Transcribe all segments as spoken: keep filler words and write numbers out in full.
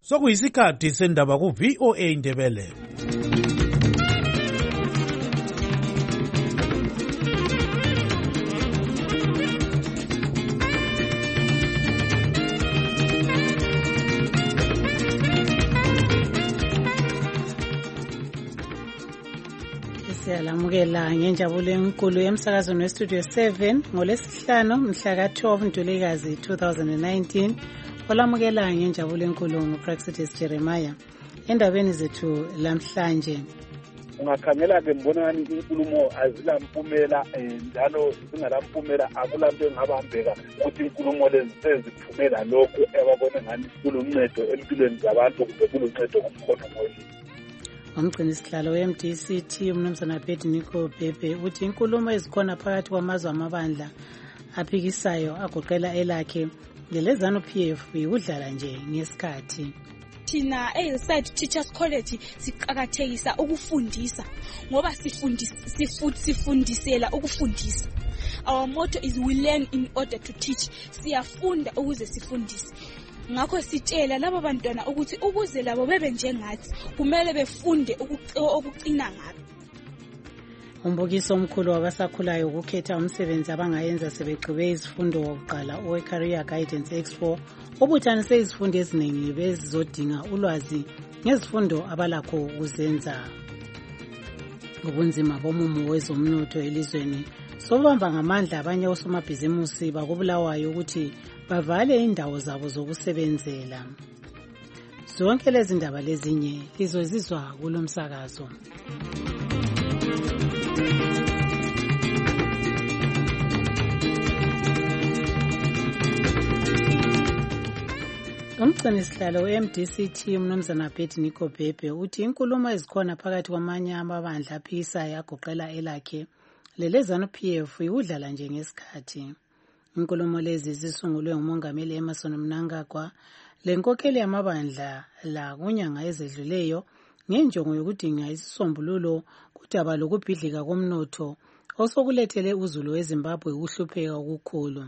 Sokuyisikhathi sendaba ku V O A Indebele. Siyalamukela ngenjabulo enkulu yemsakazweni westudio seven ngolesihlanu mhla ka twelve Ntulikazi two thousand nineteen. Olamukela ngenjabulo enkulu nguPraxitis Jeremiah. Endabeni zethu lamhlanje, ungakhangela ke mbonani inkulumo azilampumela njalo zingalampumela akulanto engabambeka ukuthi inkulumo lezi seziphumela lokho ebabone ngani kuluncedo empilweni zabantu kumbe kuluncedo kumkhono moyeni. Umgcini sihlalo we-M D C T umnumzana Abednego Bhebhe uthi inkulumo ezikhona phakathi kwamazwe amabandla aphikisayo agoqela elakhe ngelezanu P F yikudlala nje ngesikhathi. Thina eHillside Teachers College siqhakathekisa ukufundisa ngoba sifundisa sifundisela ukufundisa. Our motto is we learn in order to teach. Siyafunda ukuze sifundise. Ngakho sitshela labo bantwana ukuthi ukuze labo bebe njengathi kumele befunde ukucina ngabo. Umbukiso omkhulu wabasakhulayo ukukhetha umsebenzi abangayenza sebegqibe izifundo wokuqala owe-Career Guidance Expo obuthanise izifundo eziningi bezizodinga ulwazi ngezifundo abalakho ukuzenza. Ubunzima bomumo wezomnotho elizweni sobamba ngamandla abanye osomabhizimusi bakubulawayo ukuthi bavale indawo zabo zokusebenzela. Zonke lezi ndaba lezinye lizozizwa kulomsakazo. Umgcini sihlalo we-M D C T umnumzana Abednego Bhebhe uthi inkulumo ezikhona phakathi kwamanye amabandla aphikisayo agoqela elakhe lelezanu P F yikudlala nje ngesikhathi. Inkulumo lezi zisungulwe ngumongameli Emmerson Mnangagwa lenkokheli yamabandla la kunyanga ezedluleyo ngenjongo yokudinga isisombululo kudaba lokubhidlika komnotho osokulethele uzulu weZimbabwe ukuhlupheka okukhulu.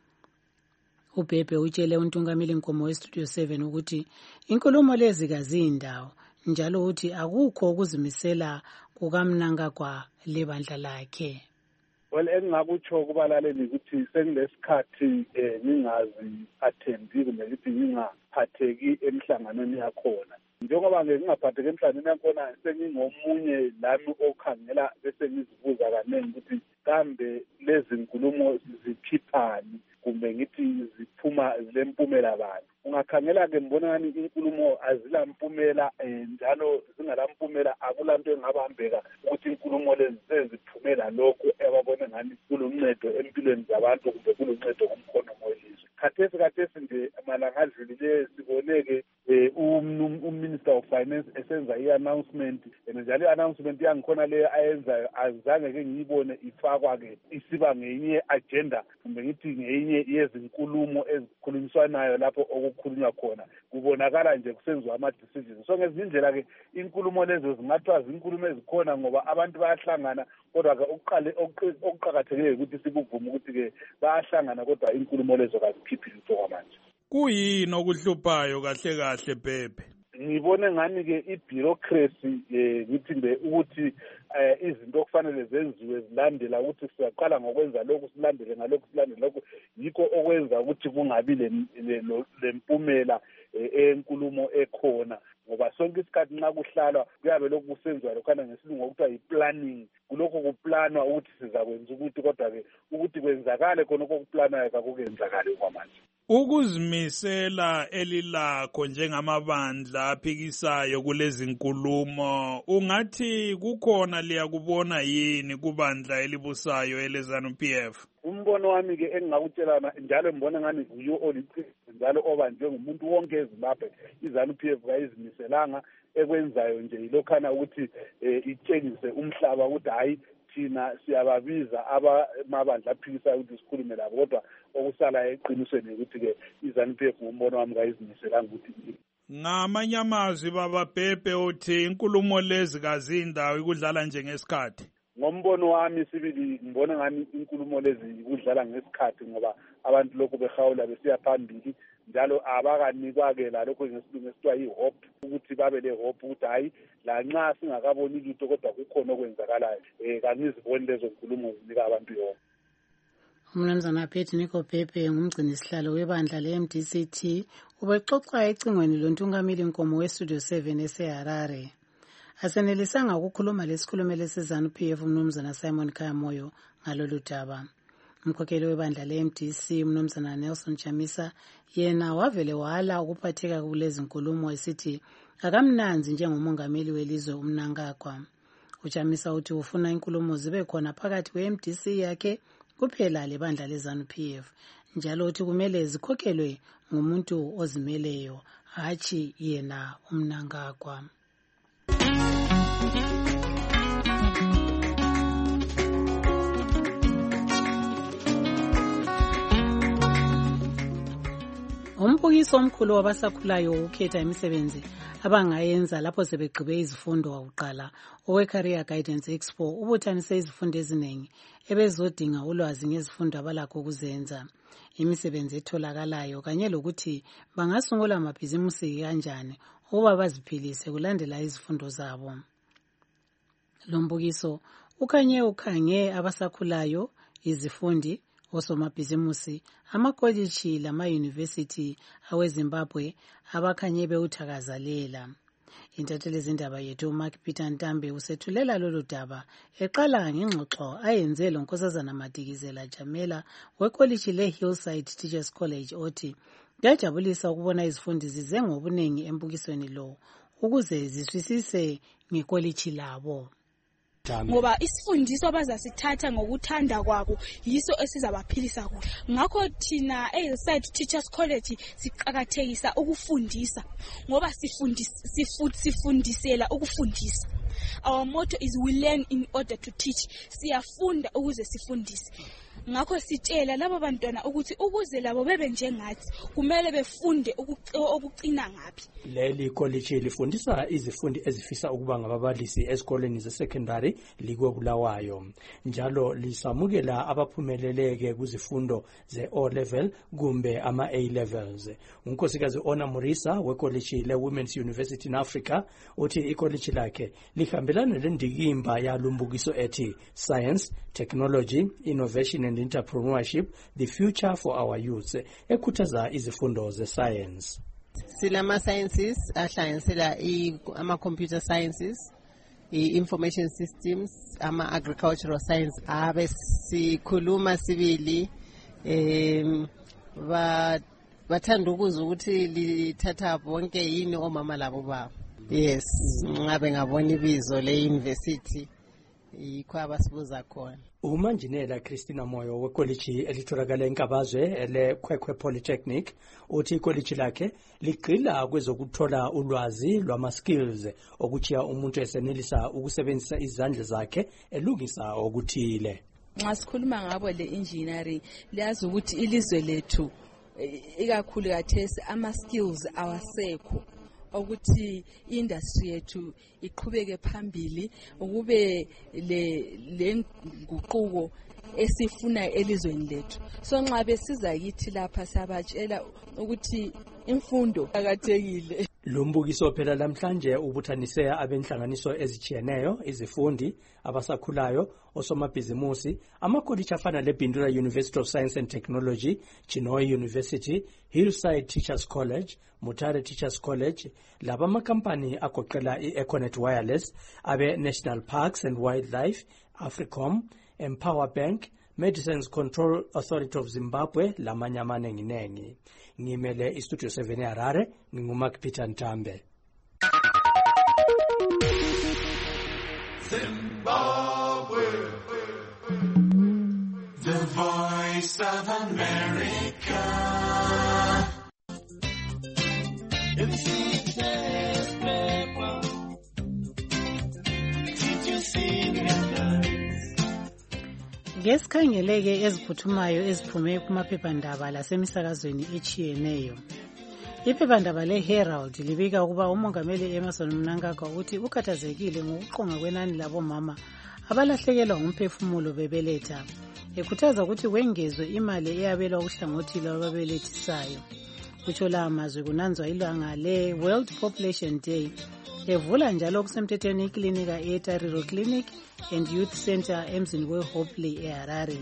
uBhebhe utshele untungameli Nkomo westudio seven ukuthi inkulumo lezi kazindawo njalo uthi akukho ukuzimisela kukaMnangagwa lebandla lakhe. Well, engingakutsho kubalaleli ukuthi sengilesikhathi ngingazi attending kumbe ukuthi ngingaphatheki emhlanganweni yakhona. Njengoba ngingaphatheki emhlanganweni yakhona sengingomunye lami okhangela bese ngizibuza kanengi ukuthi kambe lezi nkulumo zikhiphani kumbe ngithi ziphuma zilempumela bani. Ungakhangela ke mbonani inkulumo azilampumela njalo zingalampumela akulanto engabambeka ukuthi inkulumo lezi seziphumela lokho ebabone ngani kuluncedo empilweni zabantu kumbe kuluncedo kumkhono moyelizwe. Khathesi khathesi nje amalanga adlulile siboneke uMinister of Finance esenza i-announcement njalo i-announcement yangikhona leyo ayenzayo azange ke ngiyibone ifakwa ke isiba ngenye agenda kumbe ngithi ngenye yezinkulumo ezikhulunyiswanayo lapho okukhulunywa khona. Kubonakala nje kusenziwa ama-decisions. So ngezindlela ke inkulumo lezo zingathiwa zinkulumo ezikhona ngoba abantu bayahlangana kodwa ke okuqale okuqakathekile ukuthi sikuvume ukuthi ke bayahlangana kodwa inkulumo lezo kazikhiphi lutho kwamanje. Kuyini okuhluphayo kahle kahle Bhebhe? Ngibone ngani ke i-bureaucracy ngithi mbe ukuthi izinto okufanele zenziwe zilandela ukuthi siyaqala ngokwenza lokhu silandele ngalokhu silandele lokhu yikho okwenza ukuthi kungabi lempumela enkulumo ekhona ngoba sonke isikhathi nxa kuhlalwa kuyabe lokhu kusenziwa lokhana ngesilungu okuthiwa yi-planning. Kulokho kuplanwa ukuthi sizakwenza ukuthi kodwa ke ukuthi kwenzakale khona okuplanayo kakukenzakali kwamanje. Ukuzimisela elilakho njengamabandla aphikisayo kulezi nkulumo ungathi kukhona liyakubona yini kubandla elibusayo elezanu P F? Umbono wami ke engingakutshelana njalo ngibona ngani nguyo oliqiniso njalo obanjwe ngumuntu wonke eZimbabwe izanu P F kayizimiselanga ekwenzayo nje ilokhana ukuthi itshengise umhlaba ukuthi hayi thina siyababiza abamabandla aphikisayo ukuthi sikhulume labo kodwa okusala eqinisweni ukuthi ke izanu P F ngumbono wami kayizimiselanga ukuthi ngamanye amazwi baba Bhebhe uthi inkulumo lezi kazindawo ikudlala nje ngesikhathi. Ngombono wami sibili ngibona ngani inkulumo lezi ikudlala ngesikhathi ngoba abantu lokhu behawula besiya phambili njalo abakanikwa-ke lalokho ngesilungu esithiwa yi-hope ukuthi babe le-hope ukuthi hhayi lanxa singakaboni lutho kodwa kukhona okwenzakalayo um kangiziboni lezo nkulumo zinika abantu yonke. Umnumzana Pete Nico Pepe ngumgcini sihlalo webandla le-M D C T ubexoxa ecingweni lontungameli Nkomo we-Studio seven eseHarare. Asenelisanga ukukhuluma lesikhulumeli seZANU-P F umnumzana Simon Kayamoyo ngalolu daba. Umkhokheli webandla le-M D C umnumzana Nelson Chamisa yena wavele wala ukuphatheka kulezi nkulumo esithi akamnanzi njengomongameli welizwe uMnangagwa. Uchamisa uthi ufuna inkulumo zibe khona phakathi kwe-M D C yakhe kuphela lebandla leZANU-P F njalo uthi kumele zikhokhelwe ngumuntu ozimeleyo hatshi yena uMnangagwa. Umbukiso omkhulu wabasakhulayo ukhetha imisebenzi abangayenza lapho sebegqibe izifundo wakuqala owe-Career Guidance Expo ubuthanise izifundo eziningi ebezodinga ulwazi ngezifundo abalakho ukuzenza, imisebenzi etholakalayo kanye lokuthi bangasungula amabhizimusi kanjani ukuba baziphilise kulandela izifundo zabo. Lo mbukiso ukhanye ukhange abasakhulayo, izifundi, osomabhizimusi, amakoliji lama-university aweZimbabwe abakhanye bewuthakazalela. Intatheli zindaba yethu uMark Peter Ntambe usethulela lolu daba eqala ngengxoxo ayenze lo Nkosazana Madikizela Jamela wekoliji le-Hillside Teachers College othi kuyajabulisa ukubona izifundi zize ngobuningi embukisweni lo ukuze ziswisise ngekoliji labo. Ngoba isifundiso abazasithatha ngokuthanda kwabo yiso esizabaphilisa kuhle. Ngakho thina eHillside Teachers College siqhakathekisa ukufundisa ngoba sifundisa sifundisela ukufundisa. Our motto is we learn in order to teach. Siyafunda ukuze sifundise. Ngakho sitshela labo bantwana ukuthi ukuze labo bebe njengathi kumele befunde okucina ngapi. Leli college lifundisa izifundi ezifisa ukuba ngababalisi esikoleni ze-secondary likwebulawayo. Njalo lisamukela abaphumeleleke kuzifundo ze-O level kumbe ama-A levels. Unkosikazi Ona Murisa wecollege le-Women's University in Africa uthi icollege lakhe lihambelana lendikimba yalumbukiso ethi Science, Technology, Innovation and Entrepreneurship, the future for our youth, ekhuthaza izifundo ze-science. Silama sciences ahlanganisela ama-computer sciences, i-information systems, ama-agricultural science. Abe sikhuluma sibili um bathanda ukuzwa ukuthi lithatha bonke yini omama labo babo. Yes, ngabe ngabona ibizo le-university yikho abasibuza khona. Umanjinela Christina Moyo wekoliji elitholakala eNkabazwe ele-Kwekwe Polytechnic uthi ikoliji lakhe ligxila kwezokuthola ulwazi lwama-skills okuchiya umuntu esenelisa ukusebenzisa izandla zakhe elungisa okuthile. Nxa sikhuluma ngabo le-engineering liyazi ukuthi ilizwe lethu ikakhulu kathesi ama-skills awasekho ukuthi industry yethu iqhubeke phambili ukube le lenguquko esifuna elizweni lethu. So nxa besiza kithi lapha sabatshela ukuthi imfundo akathekile. Lo mbukiso phela namhlanje ubuthanise abenhlanganiso ezichiyeneyo, izifundi, abasakhulayo, osomabhizimusi, amakoliji afana leBindura University of Science and Technology, Chinhoyi University, Hillside Teachers College, Mutare Teachers College, laba amakampani agoqela i-Econet Wireless, abe National Parks and Wildlife, Africom, Empower Bank, Medicines Control Authority of Zimbabwe, lamanye amanenginengi. Ngimele iStudio seven eHarare, nginguMark Peter Ntambe. Zimbabwe, the voice of America. Ngesikhangeleke eziphuthumayo eziphume kumaphephandaba lasemisakazweni echiyeneyo. Iphephandaba le-Herald libika ukuba umongameli Emmerson Mnangagwa uthi ukhathazekile ngokuqonga kwenani labomama abalahlekelwa ngumphefumulo bebeletha, ekhuthaza ukuthi kwengezwe imali eyabelwa uhlangothi lwababelethisayo. kutsho lawa mazwi kunanzwa ilanga le-World Population Day, evula njalo kusemthethweni iklinika e-Tariro Clinic and Youth Center emzini we-Hopley eHarare.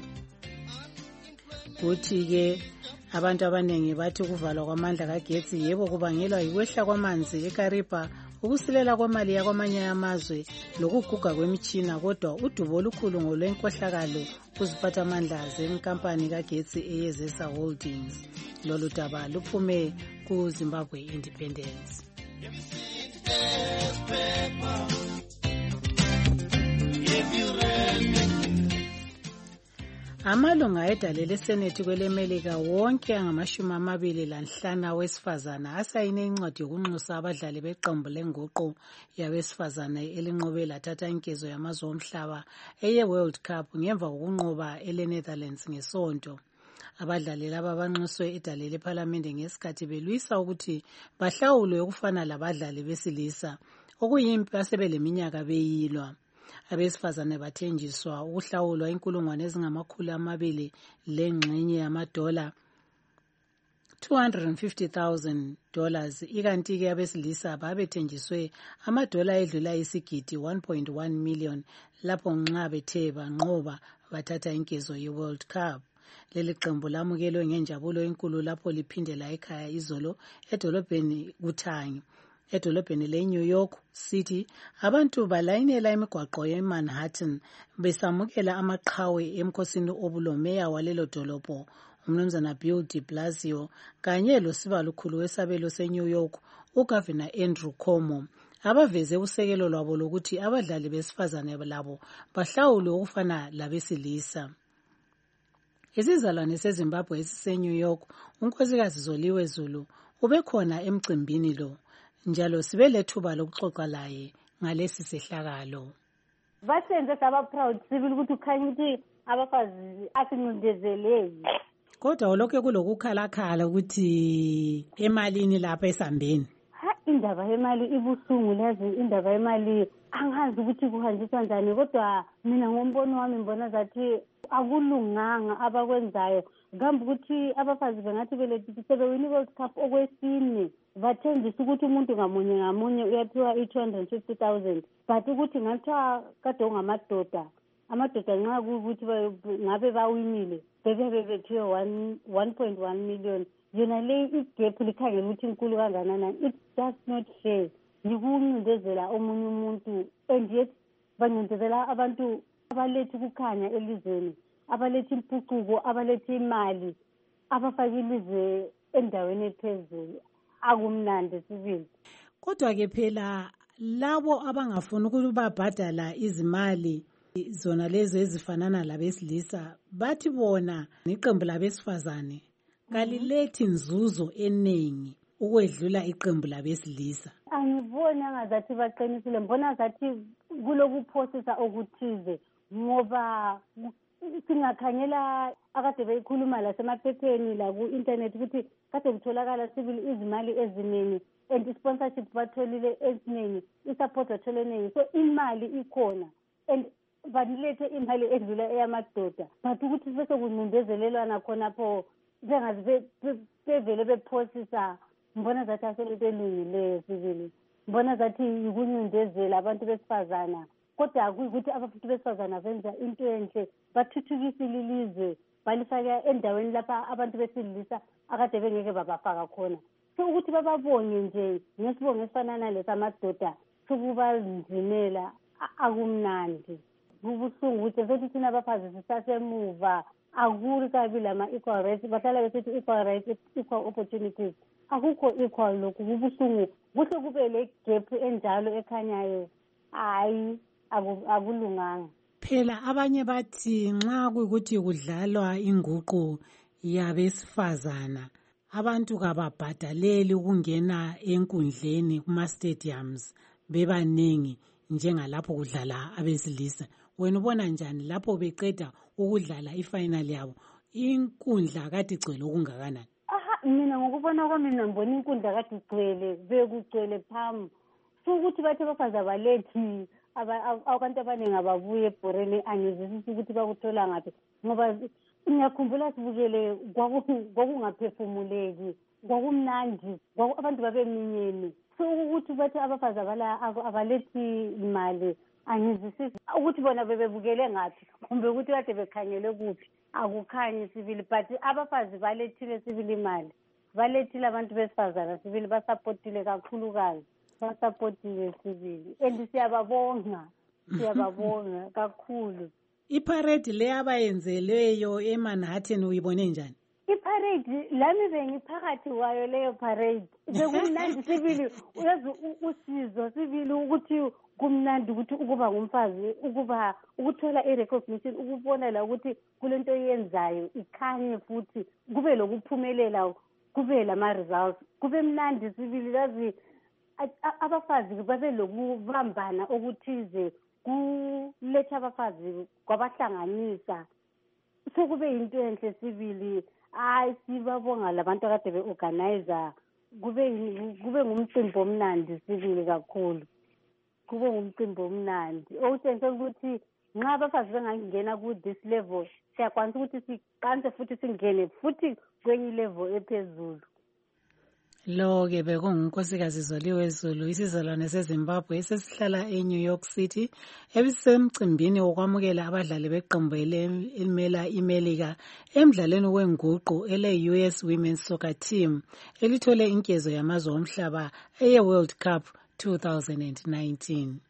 Kuthi-ke abantu abaningi bathi ukuvalwa kwamandla kagetsi yebo kubangelwa yikwehla kwamanzi eKariba, ukusilela kwemali yakwamanye amazwe lokuguga kwemitshina, kodwa udubo olukhulu ngolwenkohlakalo kuziphathamandla zenkampani kagetsi eyezesa Holdings. Lolu daba luphume ku-Zimbabwe Independence. Amalunga edale lesenethi kwelemelika wonke angamashumi amabili lanhlanu wesifazana asayine incwadi yokunxusa abadlali beqembu lenguqu yabesifazana elinqobe lathatha inkezo yamazwe omhlaba eye-World Cup ngemva kokunqoba ele-Netherlands ngesonto. Abadlali laba banxuswe edale lephalamende ngesikhathi belwisa ukuthi bahlawulwe ukufana labadlali besilisa, okuyimpi asebeleminyaka beyilwa. Abesifazane bathenjiswa ukuhlawulwa inkulungwane ezingamakhulu amabili lengxenye yamadola two hundred fifty thousand dollars, ikanti-ke abesilisa babethenjiswe amadola edlula isigidi one point one million lapho nxa bethe banqoba bathatha inkezo ye-World Cup. Leli qembu lamukelwe ngenjabulo enkulu lapho liphindela ekhaya izolo edolobheni kuThangi. Edolobheni le-New York City, abantu balayinela imigwaqo ye-Manhattan besamukela amaqhawe emkhosini obulomeya walelo dolobho, umnumzana Bill de Blasio, kanye losibalukhulu wesabelo se-New York, uGavana Andrew Cuomo, abaveze usekelo lwabo lokuthi abadlali besifazane labo bahlawulwe ukufana labesilisa. Isizalwane seZimbabwe esise-New York, unkosikazi Zoliwe Zulu, ubekhona emcimbini lo. Njalo sibe lethuba lokuxoxa laye ngalesi sehlakalo. Basenze saba proud sibili ukuthi ukhanya ukuthi abafazi asincindezeleki. Kodwa lokho kulokukhalakhala ukuthi emalini lapha esambeni. Ha, indaba yemali ibusungu lazi, indaba yemali angazi ukuthi kuhanjiswa njani, kodwa mina ngombono wami ngibona zathi akulunganga abakwenzayo. Ngambe ukuthi abafazi bengathi belethi sebewini World Cup okwesine, bathenjisa ukuthi umuntu ngamunye ngamunye uyaphiwa i-two hundred fifty thousand, but ukuthi ngathiwa kade ungamadoda, amadoda nxa kukuthi ngabe bawinile bebe bephiwe one point one million. Yona le igap likhangela ukuthi inkulu kangakanani. It's just not fair. Yikuncindezela omunye umuntu, and yet bancindezela abantu abalethi ukukhanya elizweni, abalethi impucuko, abalethi imali, abafaka ilizwe endaweni ephezulu. Akumnandi sibili. Kodwa ke phela labo abangafuni ukuthi babhadala izimali zona lezo ezifanana labesilisa bathi bona iqembu labesifazane kalilethi nzuzo eningi ukwedlula iqembu labesilisa. Angiboni angazathi baqinisile, mbona zathi kulokuphosisa okuthize ngoba singakhangela akade beyikhuluma la semaphepheni la ku-internet ukuthi kade kutholakala sibili izimali eziningi and i-sponsorship batholile eziningi, i-support bathole eningi, so imali ikhona and banilethe imali edlula eyamadoda, but ukuthi bese kuncindezelelwana khonapho bengazi bevele bephosisa. Mbona zathi asolento elungileyo sibili, mbona zathi yikuncindezela abantu besifazana, kodwa akuyikuthi abafuthi besifazana benza into enhle, bathuthukisa ilizwe, balifaka endaweni lapha abantu besilisa akade bengeke babafaka khona. So ukuthi bababonge nje ngesibongo esifanana lesamadoda sokubanzimela akumnandi. Kubuhlungu ukuthi sethi thina abafazi sisasemuva, akuri kabi lama-equal rights, bahlala besithi equal rights, equal opportunities. Akukho equal lokhu, kubuhlungu. Kuhle kube le gap enjalo ekhanyayo. Hayi, akulunganga. Phela abanye bathi nxa kuyikuthi kudlalwa inguqu yabesifazana, abantu kababhadaleli ukungena enkundleni kuma-stadiums bebaningi njengalapho kudlala abesilisa. Wena ubona njani lapho beqeda ukudlala ifinal yabo, inkundla kade igcwele okungakanani? Aha, mina ngokubona kwami mina ngibona inkundla kade igcwele, bekugcwele phamu. So ukuthi bathi abafazi abalethi abantu abaningi ababuye ebhoreni, angizwisisi ukuthi bakuthola ngaphi, ngoba ngiyakhumbula sibukele kwakungaphefumuleki kwakumnandi abantu babeminyeni so ukuthi bathi abafazi abalethi imali angizwisisi ukuthi bona bebebukele ngathi kumbe ukuthi kade bekhangele kuphi akukhanyi sibili but abafazi balethile sibili imali balethile abantu besifazana sibili basapotile kakhulukazi basapotile sibili and siyababonga siyababonga kakhulu. Iparade le abayenzeleyo eManhattan uyibone njani? Iparade lami bengiphakathi kwayo leyo parade bekumnandi sibili uyazi usizo sibili ukuthi kumnandi ukuthi ukuba ngumfazi ukuba ukuthola i-recognition ukubona la ukuthi kulento yenzayo ikhanye futhi kube lokuphumelela kube lama-results kube mnandi sibili lazi abafazi babe lokubambana okuthize kuletha abafazi kwabahlanganisa sekube into enhle sibili hayi sibabonga labantu akade be-organizer kube kube ngumcimbi omnandi sibili kakhulu kube ngumcimbi omnandi okutshengisa ukuthi nxa abafazi bengangena ku-this level siyakwanisa ukuthi siqanse futhi singene futhi kwenye level ephezulu. Lo-ke bekungunkosikazi Zoliwe Zulu isizalwane seZimbabwe esesihlala eNew York City ebisemcimbini wokwamukela abadlali beqembu elimela iMelika emdlalweni wenguqu ele-U S Women's Soccer Team elithole inkezo yamazwe omhlaba eye-World Cup twenty nineteen.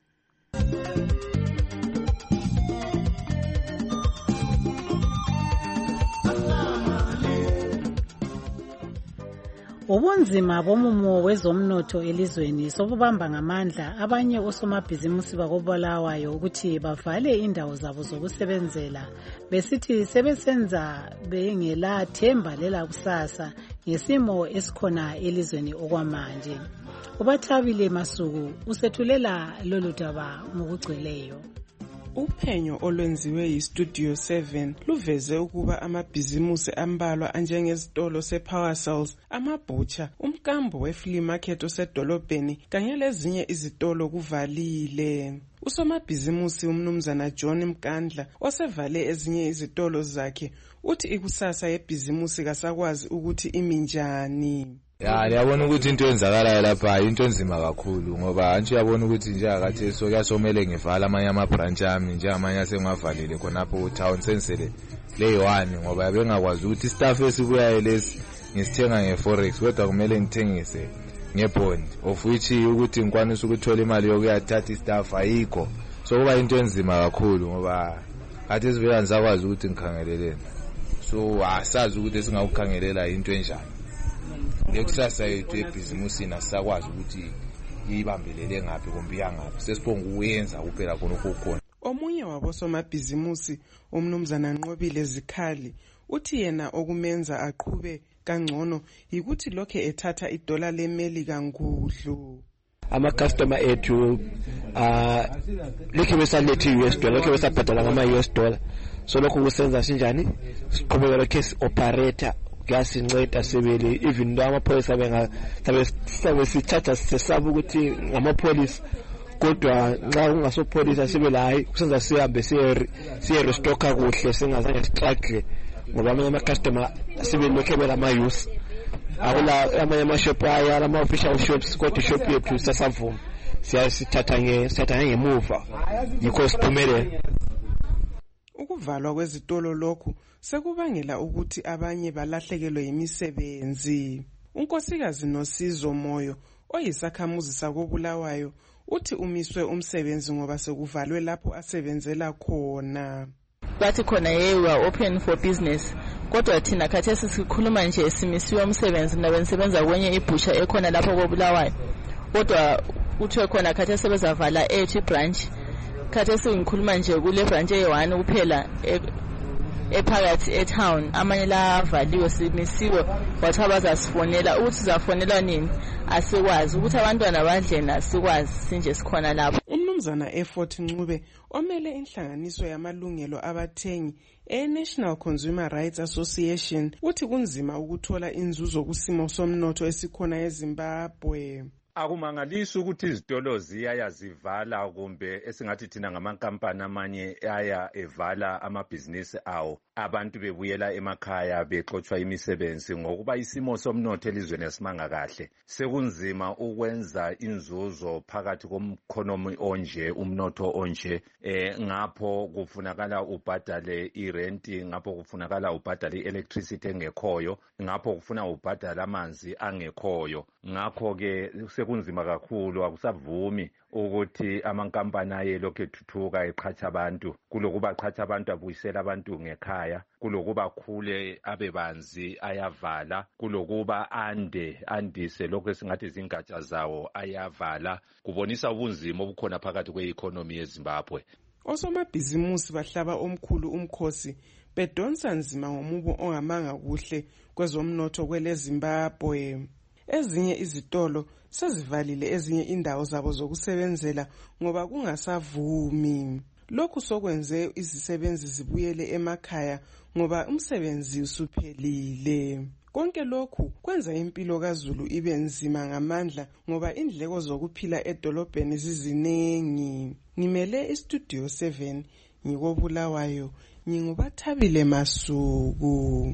Ubunzima bomumo wezomnotho elizweni sobubamba ngamandla abanye osomabhizimusi bakobulawayo ukuthi bavale indawo zabo zokusebenzela besithi sebesenza bengela themba lela kusasa ngesimo esikhona elizweni okwamanje. Ubathabile Masuku usethulela lolu daba ngokugcweleyo. Uphenyo olwenziwe yiStudio seven luveze ukuba amabhizimusi ambalwa anjengezitolo sePower Cells, amabhutsha, umkambo weflea market osedolobheni kanye lezinye izitolo kuvalile. Usomabhizimusi umnumzana John Mkandla osevale ezinye izitolo zakhe uthi ikusasa yebhizimusi kasakwazi ukuthi iminjani. Ya yabona ukuthi into enzakalayo lapha into enzima kakhulu ngoba antsho yabona ukuthi nje akathi so kuyasomele ngivala amanye ama branch ami nje amanye asengavalile khonapho town sensele le one ngoba bengakwazi ukuthi staff esibuyayo lesi ngisithenga ngeforex kodwa kumele ngithengise ngebond of which ukuthi ngikwanisa ukuthola imali yokuyathatha istaff ayikho so kuba into enzima kakhulu ngoba athi sivela nzakwazi ukuthi ngikhangeleleni so asazi ukuthi singawukhangelela into enjani. Ngekusasa yethu ebhizimusi nasakwazi ukuthi ibambelele ngaphi kumbe yangaphi sesibonga ukuyenza kuphela khona okukhona. Omunye wabosomabhizimusi umnumzana Nqobile Zikhali uthi yena okumenza aqhube kangcono yikuthi lokho ethatha idola leMelika ngudlu. Ama customer ethu ah lokho besalethe U S dollar lokho besabhadala ngama U S dollar so lokho kusenza sinjani siqhubekela case operator kuyasinceda sebele even though amaphoyisa benga sabe sithatha sesaba ukuthi ngamapolisi kodwa nxa ungasopholisa sibe la hayi kusenza sihambe siye siye restocka kuhle singazange struggle ngoba amanye ama customer sibe lokho bela ama use akula amanye ama shop aya ama official shops kodwa shop yethu sasavuma siyasithatha nge sithatha ngemuva yikho siphumelele. Ukuvalwa kwezitolo lokhu sekubangela ukuthi abanye balahlekelwe imisebenzi. Unkosikazi Nosizo Moyo oyisakhamuzi sakobulawayo uthi umiswe umsebenzi ngoba sekuvalwe lapho asebenzela khona. Bathi khona ye we are open for business kodwa thina khathesi sikhuluma nje esimisiwe umsebenzi nabe nisebenza kwenye ibhusha ekhona lapho kobulawayo kodwa uthe khona khathesi bezavala eighty branch khathesi ngikhuluma nje kule branch eyi-one kuphela ephakathi etown amanye la avaliwe simisiwe wathi abazasifonela ukuthi sizafonela nini asikwazi ukuthi abantwana badleni asikwazi sinje sikhona lapho. Umnumzana Effort Ncube omele inhlanganiso yamalungelo abathengi e-National Consumer Rights Association uthi kunzima ukuthola inzuzo kusimo somnotho esikhona eZimbabwe. Akumangalisi ukuthi izitolo ziyaya zivala kumbe esingathi thina ngamankampani amanye aya evala amabhizinisi awo. Abantu bebuyela emakhaya bexotshwa imisebenzi ngokuba isimo somnotho elizweni esimanga kahle. Sekunzima ukwenza inzuzo phakathi komkhonomi onje, umnotho onje. Eh ngapho kufunakala ubhadale irenti, ngapho kufunakala ubhadale electricity engekhoyo, ngapho kufuna ubhadale amanzi angekhoyo. Ngakho ke sekunzima kakhulu, akusavumi ukuthi amankampani ayelokhu ethuthuka eqhatsha abantu, kulokuba qhatsha abantu abuyisela abantu ngekhaya, kulokuba khule abebanzi ayavala, kulokuba ande andise lokho esingathi zingatsha zawo ayavala. Kubonisa ubunzima obukhona phakathi kwe-economy yeZimbabwe. Osomabhizimusi bahlaba omkhulu umkhosi bedonsa nzima ngomubo ongamanga kuhle kwezomnotho kwele Zimbabwe. Ezinye izitolo sezivalile ezinye indawo zabo zokusebenzela ngoba kungasavumi. Lokhu sokwenze izisebenzi zibuyele emakhaya ngoba umsebenzi usuphelile. Konke lokhu kwenza impilo kaZulu ibe nzima ngamandla ngoba indleko zokuphila edolobheni zizinengi. Ngimele iStudio seven ngikobulawayo, ngingubathabile Masuku.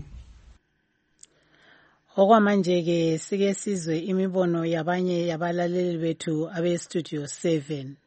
Okwamanje-ke sike sizwe imibono yabanye yabalaleli bethu abe-Studio seven.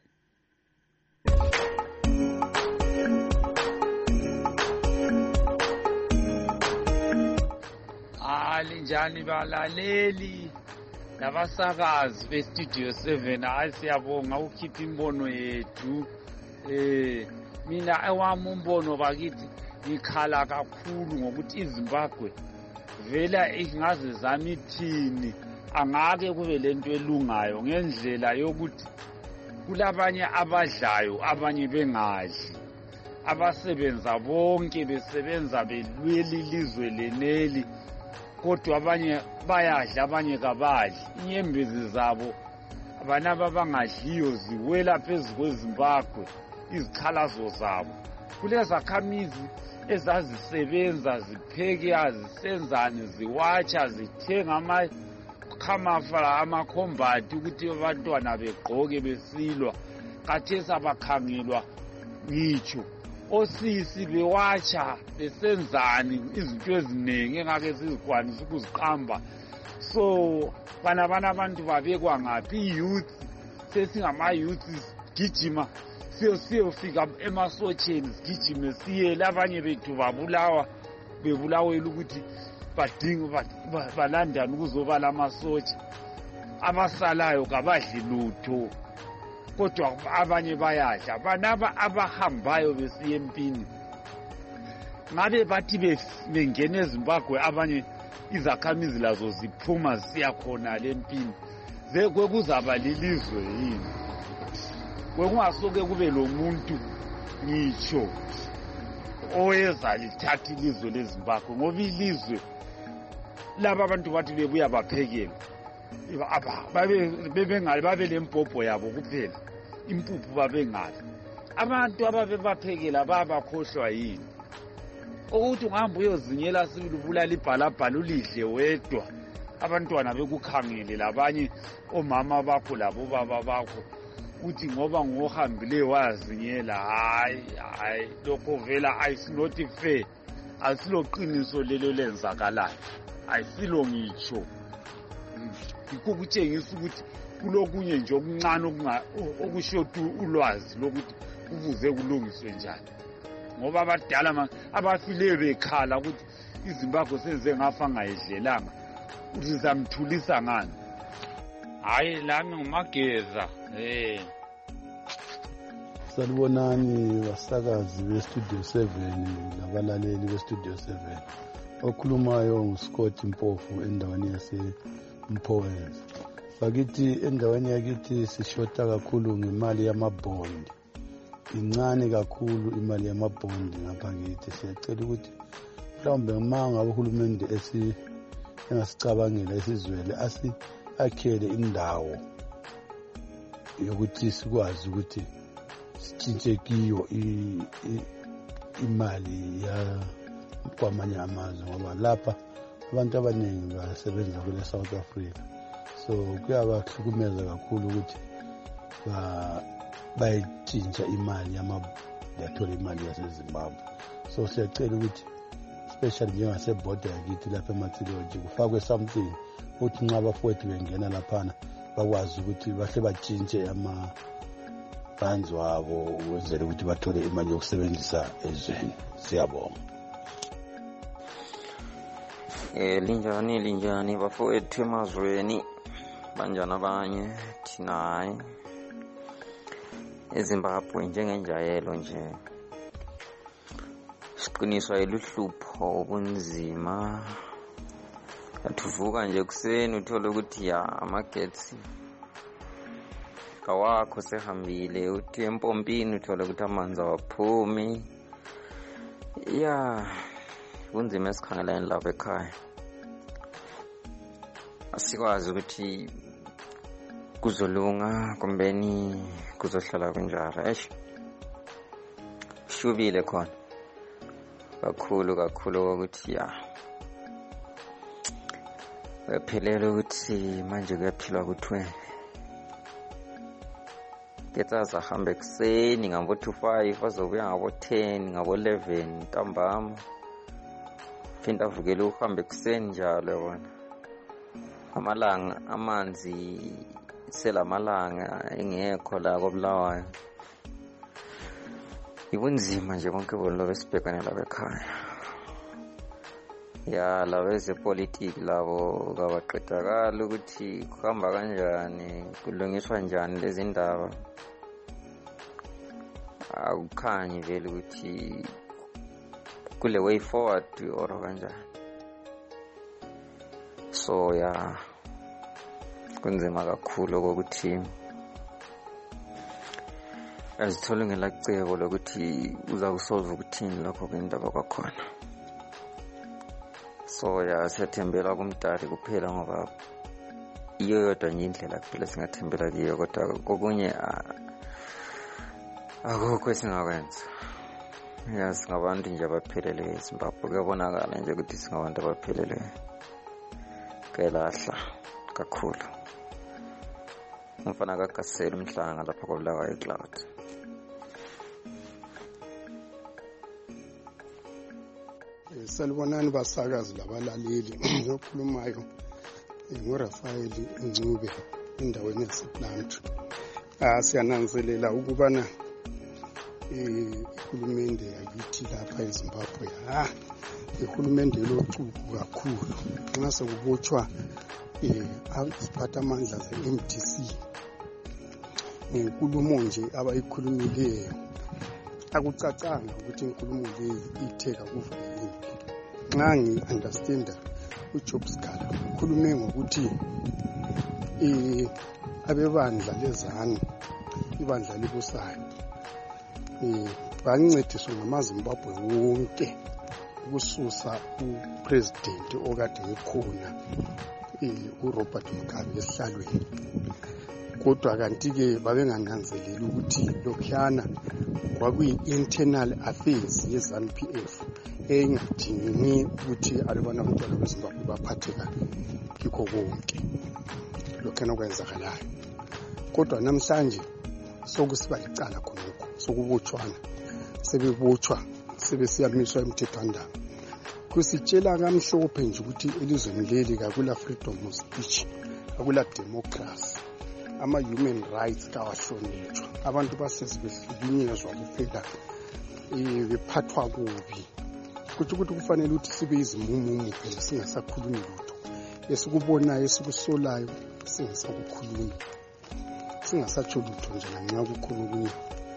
Alinjani balaleli nabasakazi be-Studio seven, hayi siyabonga ukhipha imbono yethu. Eh mina ewami umbono bakithi ngikhala kakhulu ngokuthi iZimbabwe vela ingaze zami thini angake kube lento elungayo ngendlela yokuthi kulabanye abadlayo abanye bengadli, abasebenza bonke besebenza belwela ilizwe leneli, kodwa abanye bayadla abanye kabadli. Inyembezi zabo abanaba bangadliyo ziwela phezu kweZimbabwe, izikhalazo zabo. Kulezakhamizi ezazisebenza zipheke, azisenzane, ziwatsha, zithenga amakhamafa amakhombati ukuthi abantwana begqoke besilwa. Khathesi abakhangelwa ngitsho osisi bewatsha besenzani izinto eziningi engake sizikwanisa ukuziqamba. So bana bana abantu babekwa ngaphi? I-youth sesingama youth gijima siyofika emasotsheni sigijime siyele. Abanye bethu babulawa bebulawela ukuthi badinga balandana ukuzobala amasotsha. Abasalayo kabadli lutho, kodwa abanye bayadla. Banaba abahambayo besiya empini, ngabe bathi bengena eZimbabwe abanye izakhamizi lazo ziphuma zisiya khona lempini, kwekuzaba lilizwe yini? Kwekungasoke kube lo muntu ngitsho oyeza lithatha ilizwe leZimbabwe, ngoba ilizwe laba abantu bathi bebuya baphekela babengali babe lempopho yabo kuphela, impuphu babengali. Abantu ababebaphekela babakhohlwa yini? Ukuthi ungahamba uyozinyela sibili ubulala ibhalabhala ulidle wedwa, abantwana bekukhangele labanye omama bakho labo baba bakho, uthi ngoba ngohambileyo wazinyela. Hayi hayi, lokho vela ayisinoti fair, asiloqiniso lelo lenzakalayo, ayisilo ngitsho. Yikho kutshengisa ukuthi kulokunye nje okuncane okushoda ulwazi lokuthi kuvuze kulungiswe njani, ngoba abadala abafileyo bekhala ukuthi iZimbabwe senze ngafa ngayidlelanga, uthi zamthulisa ngani? Hayi lami ngumageza. Eh Salibonani basakazi beStudio seven labalaleli beStudio seven. Okhulumayo nguScott Mpofu endaweni yaseMpowezi. Bakithi endaweni yakithi sishota kakhulu ngemali yamabhondi. Incane kakhulu imali yamabhondi ngapha kithi. Siyacela ukuthi mhlawumbe manga uhulumende esi engasicabangela isizwele asi akhele indawo yokuthi sikwazi ukuthi sitshintshe kiyo imali ya kwamanye amazwe, ngoba lapha abantu abaningi basebenza kule South Africa. so kuyabahlukumeza kakhulu ukuthi ba bayitshintsha imali yama yathola imali yaseZimbabwe. So siyacela ukuthi especially njengasebhoda yakithi lapha eMatsiloji kufakwe something ukuthi nxa abafowethu bengena laphana bakwazi ukuthi bahle batshintshe ama funds wabo ukwenzela ukuthi bathole imali yokusebenzisa ezweni. Siyabonga. Eh linjani linjani bafowethu emazweni banjani abanye thina hayi eZimbabwe njengenjayelo nje siqiniswa iluhlupho obunzima athuvuka nje kuseni uthola ukuthi ya amagetsi kawakho sehambile uthi empompini uthola ukuthi amanzi awaphumi ya kunzima esikhangelane lapha ekhaya asikwazi ukuthi kuzolunga kumbeni kuzohlala kunjalo eish shubile khona kakhulu kakhulu ukuthi ya ephelele ukuthi manje kuyaphilwa kuthwe ketsaza hambe kuseni ngabo two five azobuya ngabo ten ngabo eleven ntambama phinda avukele uhambe kuseni njalo yabona amalanga amanzi selamalanga engekho la koBulawayo ibunzima nje konke bonke besibhekane la bekhaya ya labo ezepolitiki labo kabaqedakala ukuthi kuhamba kanjani kulungiswa njani lezi ndaba akukhanyi vele ukuthi kule way forward or kanjani so ya kunzima kakhulu ukuthi azithole ngelacebo lokuthi uza kusolve ukuthini lapho kwindaba kwakhona. So ya siyathembela kumdali kuphela ngoba iyo yodwa nje indlela kuphela singathembela kiyo kodwa kokunye akukho esingakwenza. Ya singabantu nje abaphelele eZimbabwe kuyabonakala nje ukuthi singabantu abaphelele kelahla kakhulu. Umfana kaKasela umhlanga lapha koBulawayo eCloud. Salibonani basakazi labalaleli ngokhulumayo ngoRafael Ncube endaweni yasePlant. Ah siyananzelela ukubana ihulumende yakithi lapha eZimbabwe ah ihulumende locuku kakhulu nxa sekubotshwa eh iziphathamandla ze-M D C inkulumo nje abayikhulumileyo akucacanga ukuthi inkulumo leyi itheka kuvuyini. Nxa ngi-understanda uJob Scala ukhulume ngokuthi eh abebandla lezanu ibandla libusayo eh bancediswa ngamaZimbabwe wonke ukususa upresident okade ekhona eh uRobert Mugabe esihlalweni. Kodwa kanti ke babengananzeleli ukuthi lokhuyana kwakuyi-internal affairs ye-ZANU P F engadingi ukuthi alubana abantwana beZimbabwe baphatheka kikho konke lokhuyana okwenzakalayo. Kodwa namhlanje sokusiba licala khonokho sokubotshwana sebebotshwa sebesiyamiswa emthethwandaba. Kusitshela kamhlophe nje ukuthi elizweni leli kakula freedom of speech, akula democracy, ama human rights kawahlonitshwa. Abantu basesibehlukunyezwa kuphela eh bephathwa kubi. Kuthi ukuthi kufanele ukuthi sibe izimumumu phela singasakhulumi lutho. Esikubonayo esikusolayo singasakukhulumi. Singasatsho lutho nje lanxa kukhona okunye.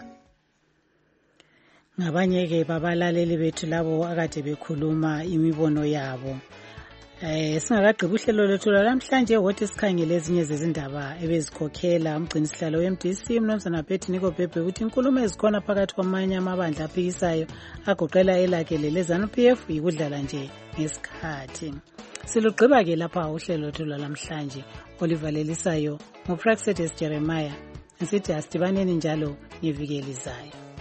Ngabanye ke babalaleli bethu labo akade bekhuluma imibono yabo. Eh singakagqiba uhlelo lethu namhlanje wothi sikhangele ezinye zezindaba ebezikhokhela umgcini sihlalo we-M D C uMnumzana Betty Niko Bhebhe ukuthi inkulumo ezikhona phakathi kwamanye amabandla aphikisayo agoqela elakhe lelezanu P F ikudlala nje ngesikhathi. Silugqiba ke lapha uhlelo lethu namhlanje olivalelisayo nguPraxedes Jeremiah. Nsithi asidibaneni njalo ngeviki elizayo.